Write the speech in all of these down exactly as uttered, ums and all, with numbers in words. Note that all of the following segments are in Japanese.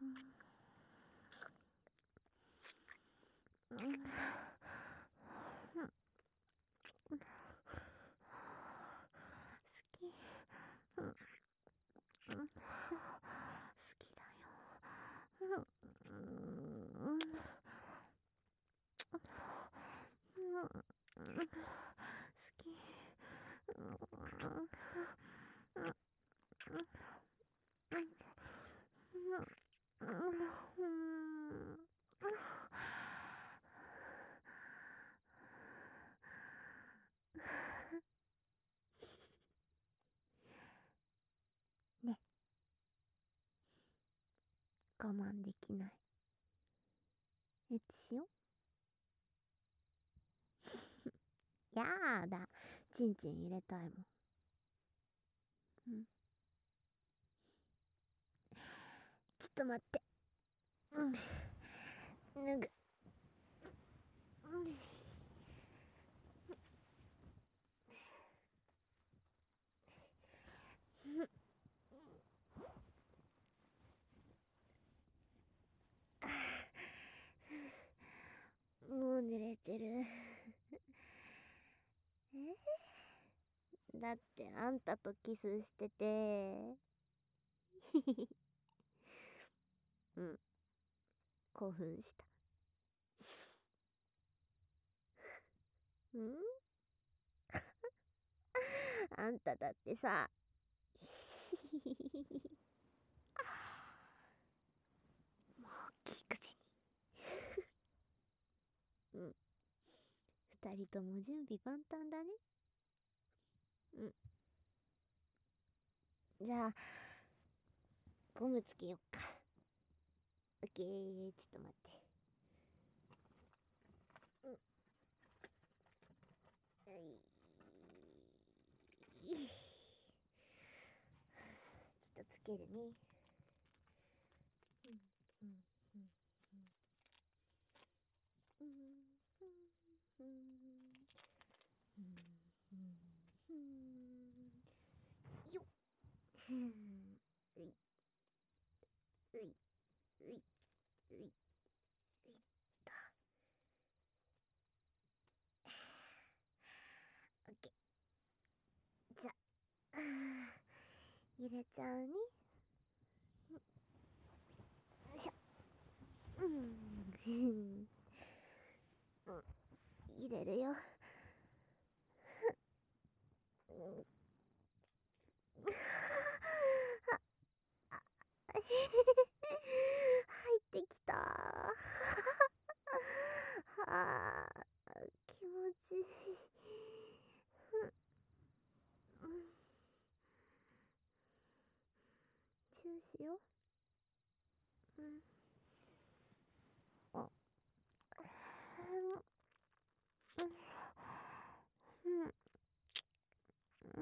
ね、我慢できない。エッチしよう。やーだ、チンチン入れたいもん。うん。ちょっと待って。うん。脱ぐ。うん。もう濡れてる。えだってあんたとキスしてて。うん。興奮した。うんあんただってさ。もう大きいくせに。うん。二人とも準備万端だね。うん。じゃあ、ゴムつけよっか。オッケー、ちょっと待って。うん。はい。ちょっとつけるね。うん、うん、うん、うん。うん、うん、うん、うん、うん。よっ。うん。うい。うい。うい。うい。ういっと。オッケー。じゃあ、入れちゃうね。よいしょ。うん。うん。入れるよ。うん。入ってきた。はあ、気持ちいい。うん。チューしよう。うん。あ。うん。うん。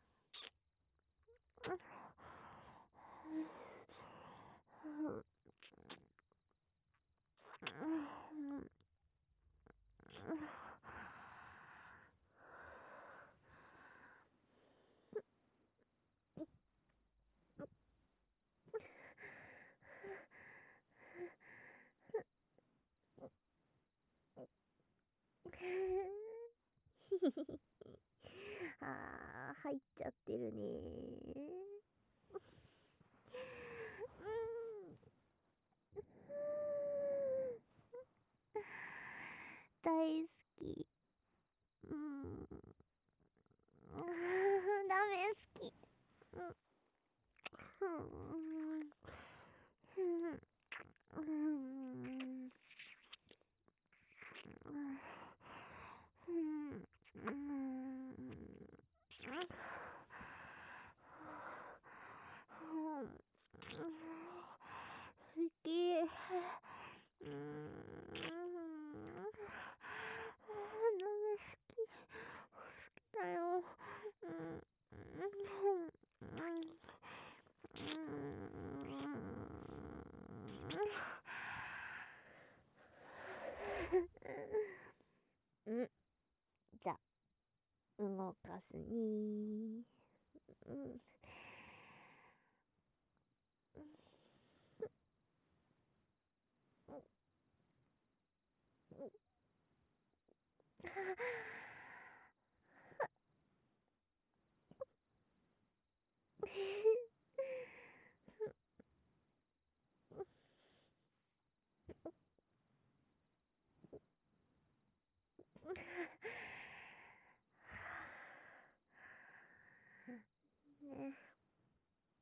あー、入っちゃってるね。うん。大好き。うん。ダメ好き。うん。うん。うん。うん。うん。好き。うん。ダメ好き。好きだよ。うん。うん。じゃあ、動かすね。うん。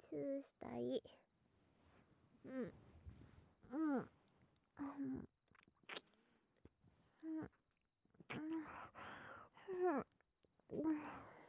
スーしたい。うん。うん。うん。うん。うん。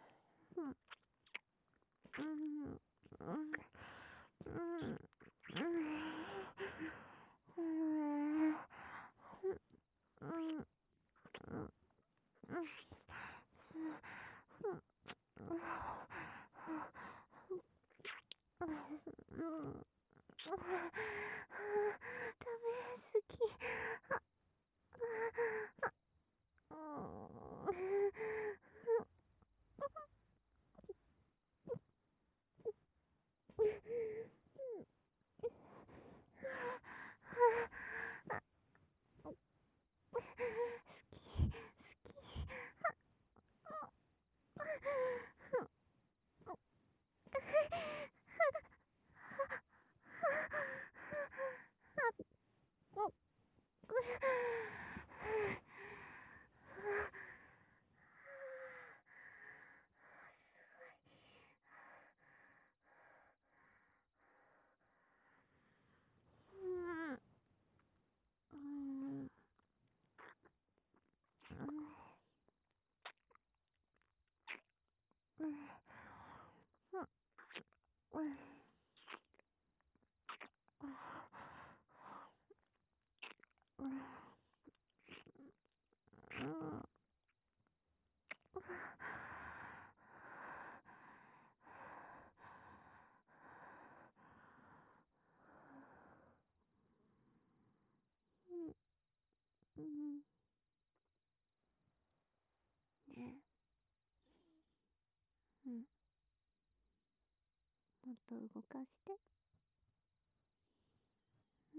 ね。うん。もっと動かして。うん。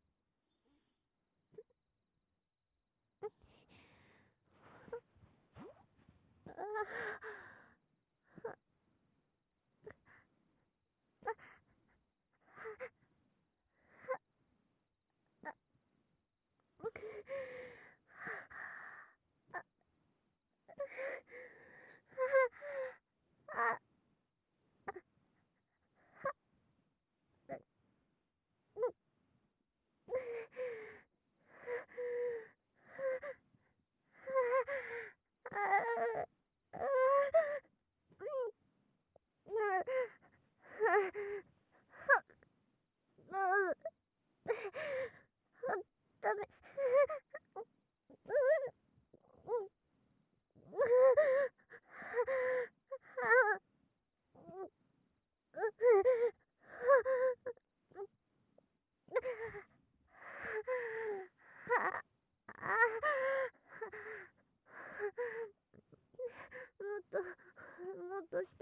ダメ。もっともっとして。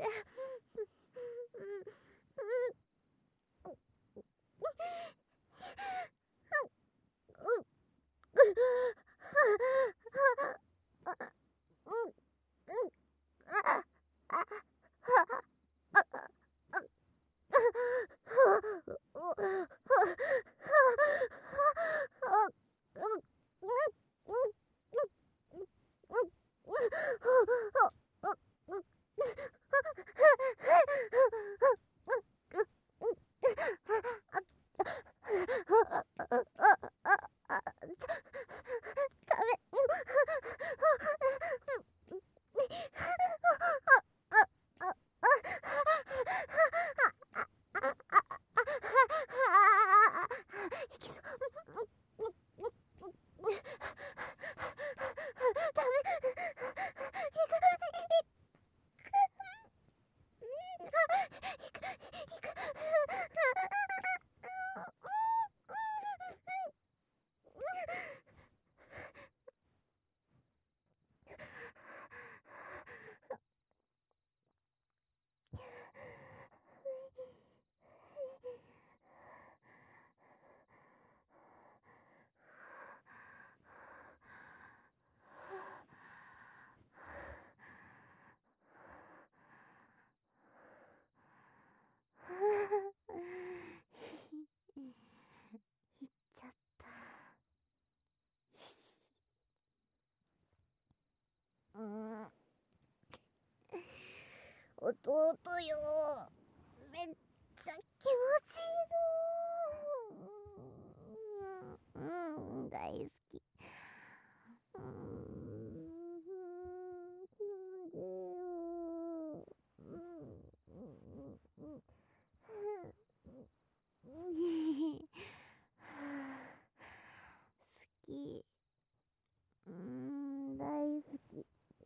好き。うーん、大好き。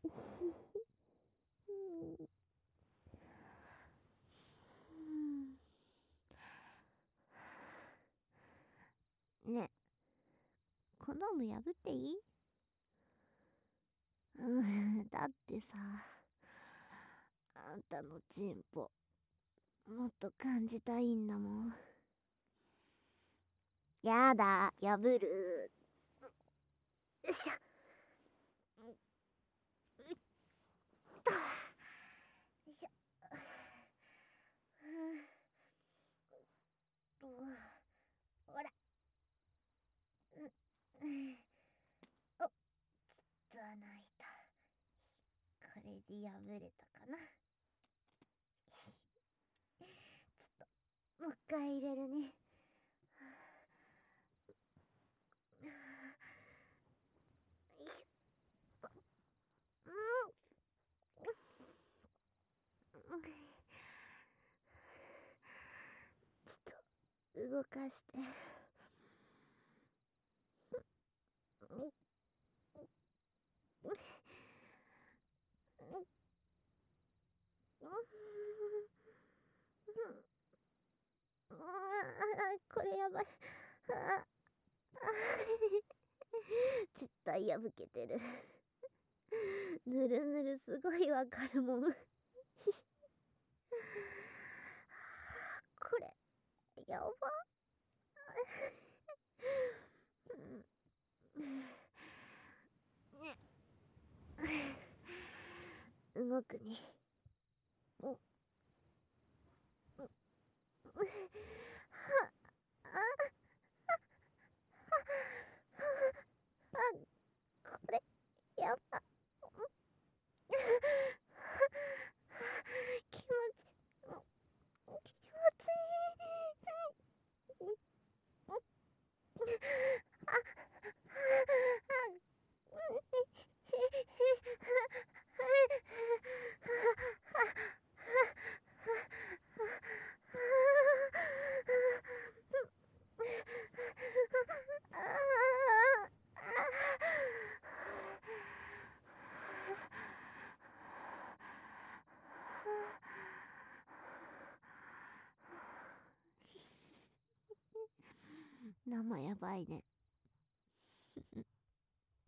ねえ、コンドーム破っていい？うん、だってさ、あんたのチンポ、もっと感じたいんだもん。やだ、破る。よいしょ。うっと。よいしょ。と、ほら。う、お、つわないた。これで破れたかな。ちょっと、もう一回入れるね。よいしょ。うん。ちょっと、動かして。これやばい。絶対破けてる。ぬるぬるすごいわかるもん。これやば。動くね。お、これやば。気持ち、気持ちいい。生やばいね。うん。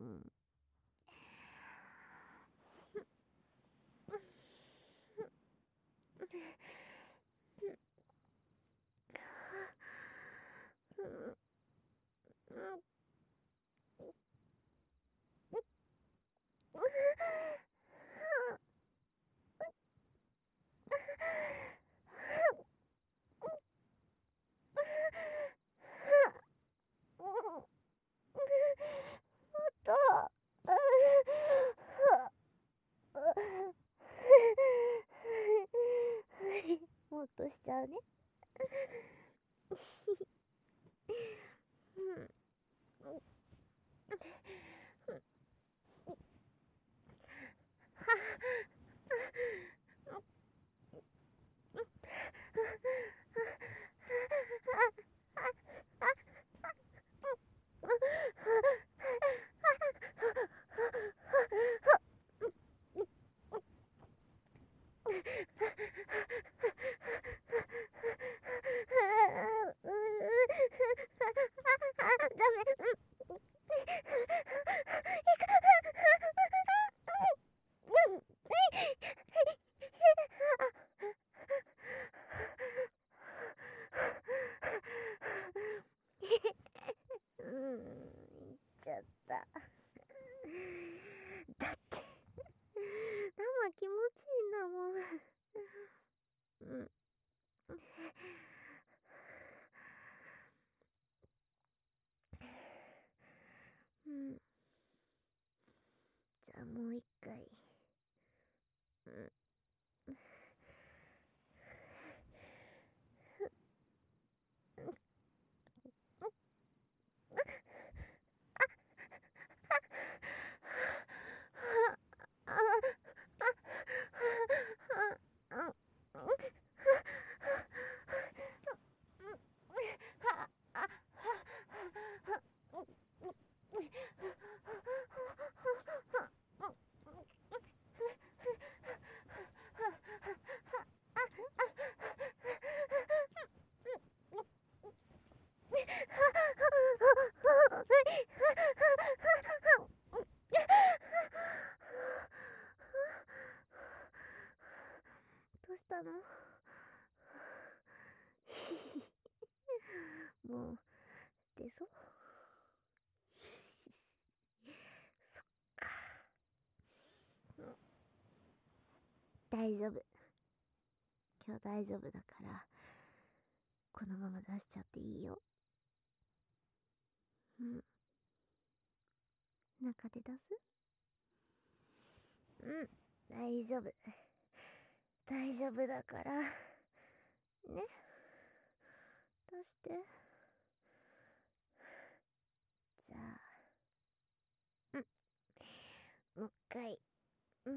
もっとしちゃうね。だって生気持ちいいんだもん。うん。うん。じゃあもう一回。うん。 大丈夫。今日大丈夫だから、このまま出しちゃっていいよ。うん。中で出す？うん、大丈夫。大丈夫だから。ね。出して。じゃあ。うん。もう一回。うん。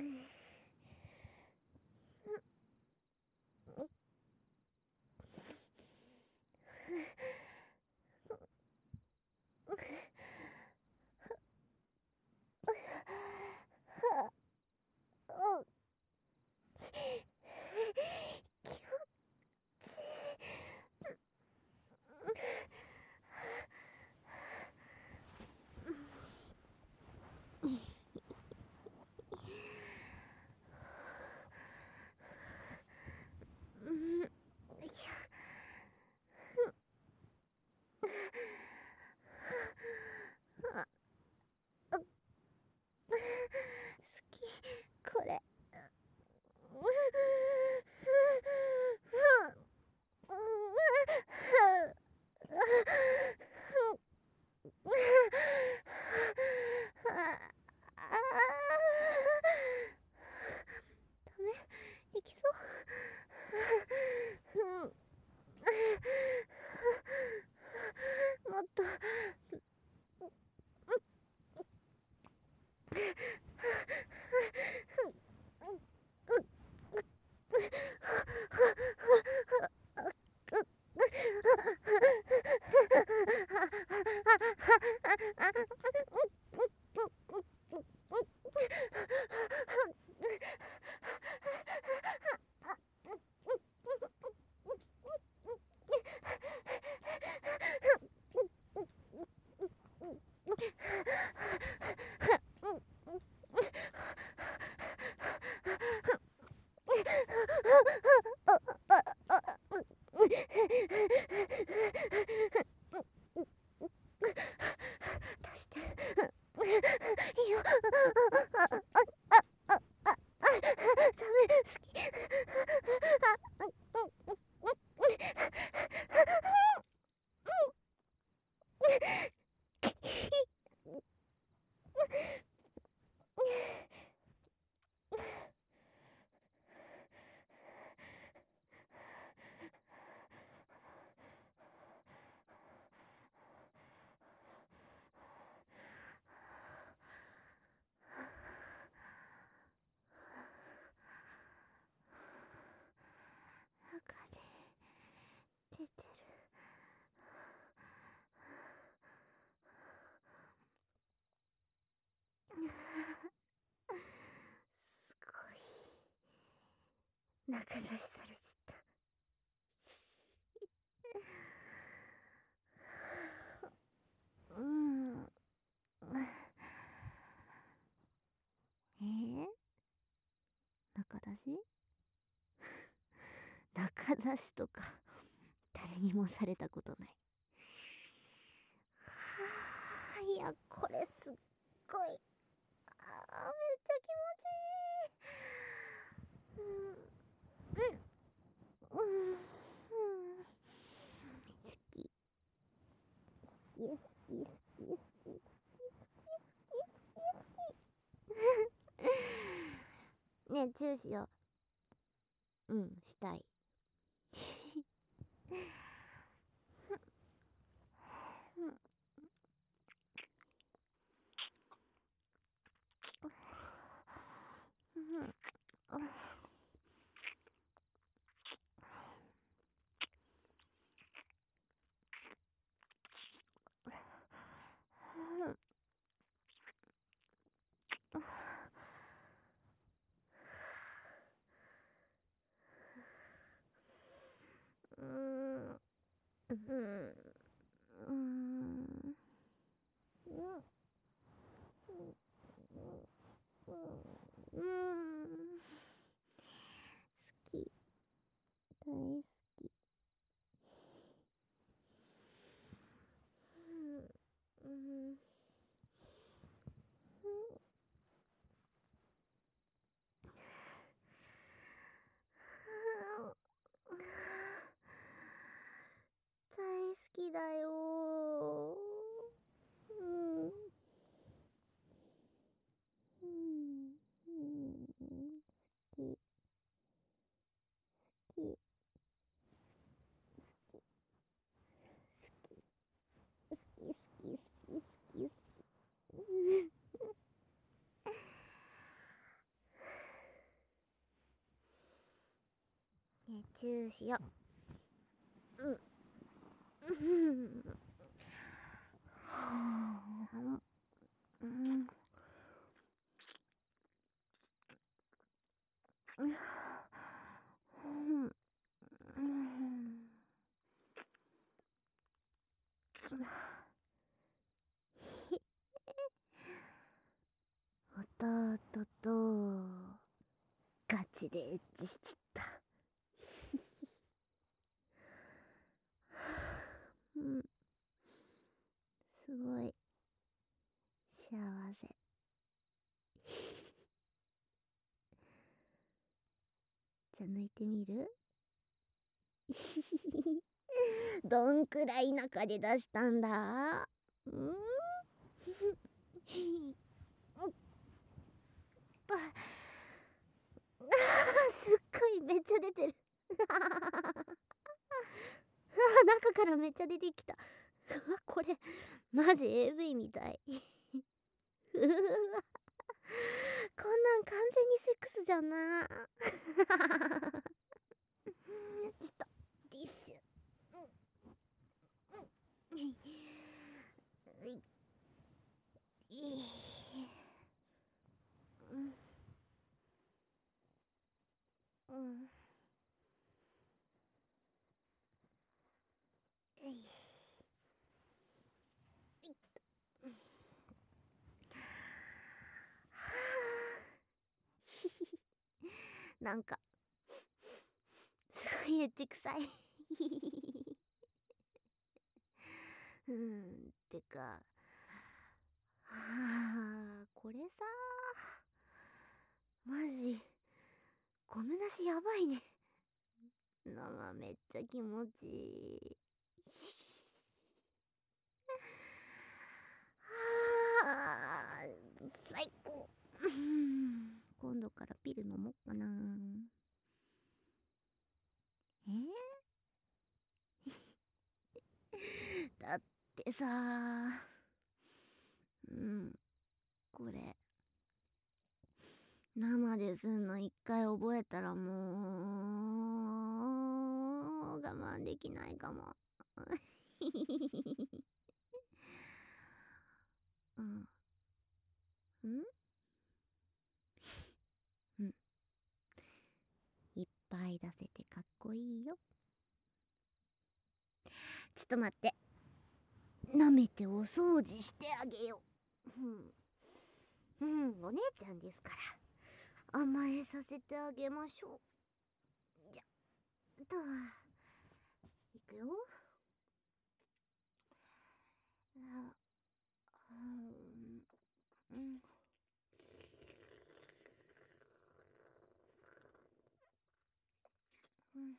これ。ダメ？いきそう？もっと。出して。いいよ。ダメ、好き。中で出てる。すごい中出しされちゃった。うん。えー、中出し中出しとか誰にもされたことない。はあ、いや、これすっごい。あー、めっちゃ気持ちいい。うん。うん。うん。好き。好き、好き、好き、好き。ねえ、チューしよう。うん、したい。うん。うん。うん。うん。好き。大好き。うん。うん。 チューしよう。うんうんうん弟とガチでエッチしちった。うん、すごい幸せ。じゃあ抜いてみる？どんくらい中で出したんだ？うん？すっごいめっちゃ出てる。中からめっちゃ出てきた。うわ、これマジ エーブイ みたい。うわ、こんなん完全にセックスじゃんな。ちょっとティッシュ。うんうんいいうんうんえいいっうんはあひひひなんかすごいエッチ臭い。うんてかはあこれさマジゴムなしやばいね。生めっちゃ気持ちいい。はあ最高。うん今度からピル飲もっかな。えだってさうんこれ生ですんの一回覚えたらもう我慢できないかも。うんうんうんいっぱい出せてかっこいいよ。ちょっと待って、舐めてお掃除してあげよう。うん、うん、お姉ちゃんですから甘えさせてあげましょう。じゃといくよ。あうんうんうん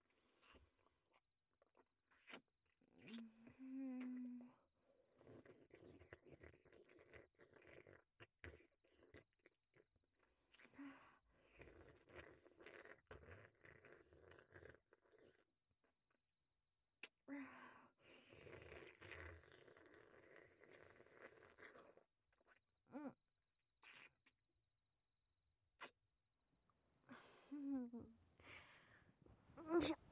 うんうんしょ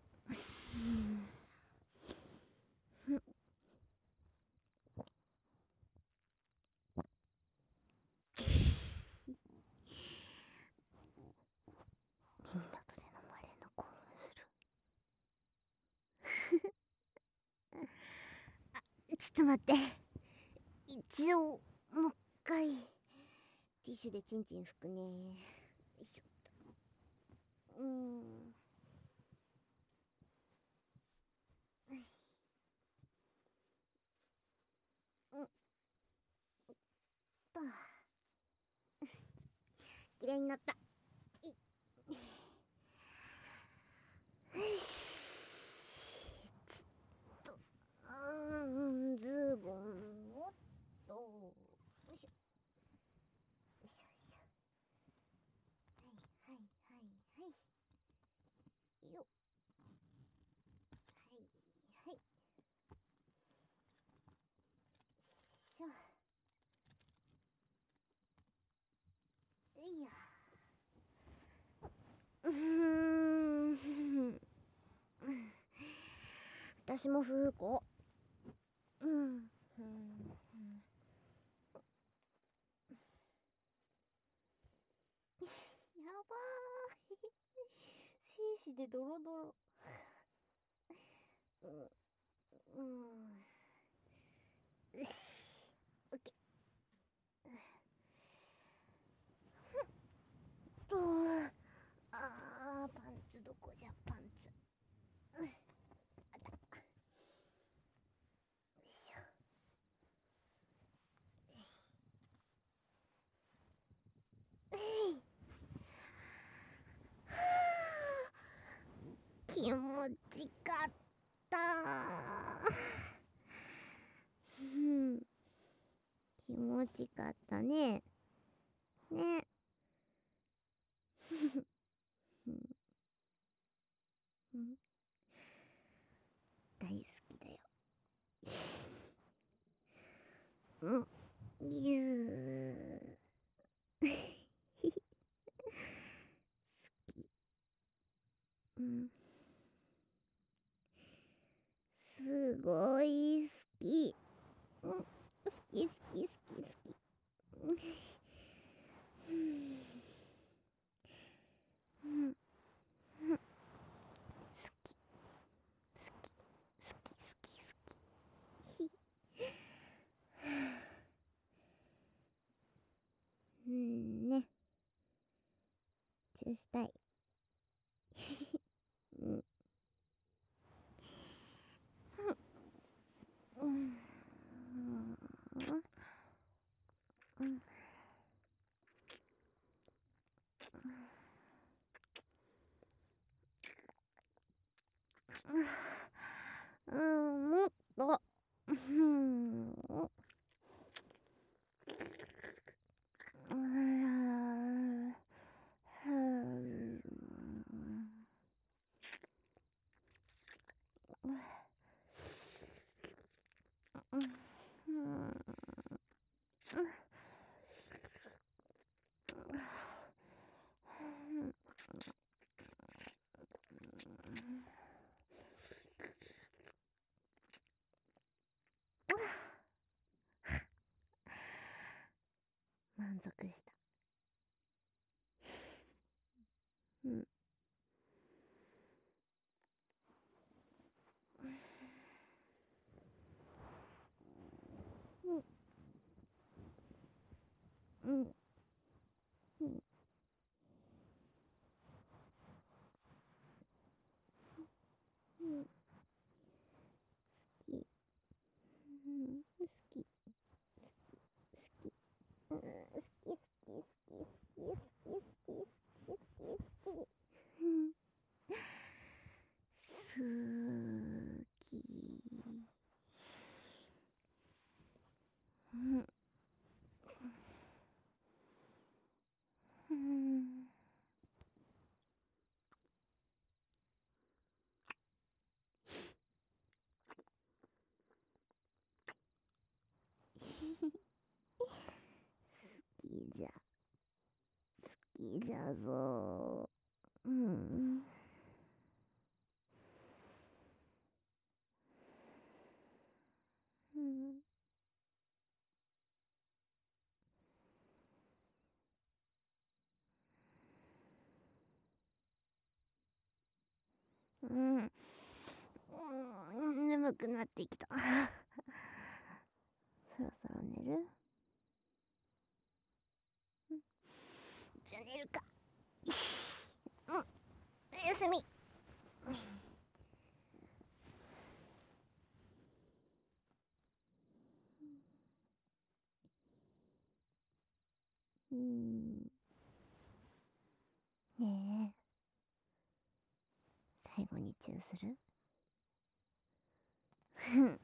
耳元で飲まれるの興奮する。ちょっと待って、一応もう一回ティッシュでチンチン拭くね。よいしょっと。うんうんときれいになった。いよしちょっとうんズボンをっとよいしょよいしょよいしょはいはいはいはいよはいはいしょいやうーん私もフーコ。うん、うん、うん。やばーい。精子でドロドロ。うん、うん。オッケー。と、あー、パンツどこじゃ、パンツ。うん、あった。よいしょ。気持ちかったー。うん、気持ちかったね。ね。うん、大好きだよ。うん、ゆー。うん、すごい好き。うん、好き好き好き好き。うん、うん、うん、好き好き好き好き好き。うんね。チューしたい。うん、うん、うん、うん、うん、もっと。うん、うん、満足した。うん、うん、うん、うん、うん、好き。うん、好き。好き。うん、好き好き好き好き好き好き好き好き好き。うん、好き。うん、うん、好きじゃ、好きじゃぞ。うん、うん、うん、うん、眠くなってきた。そろそろ寝る？じゃあ寝るか。うん、おやすみ。うん、ねえ、最後にチューする？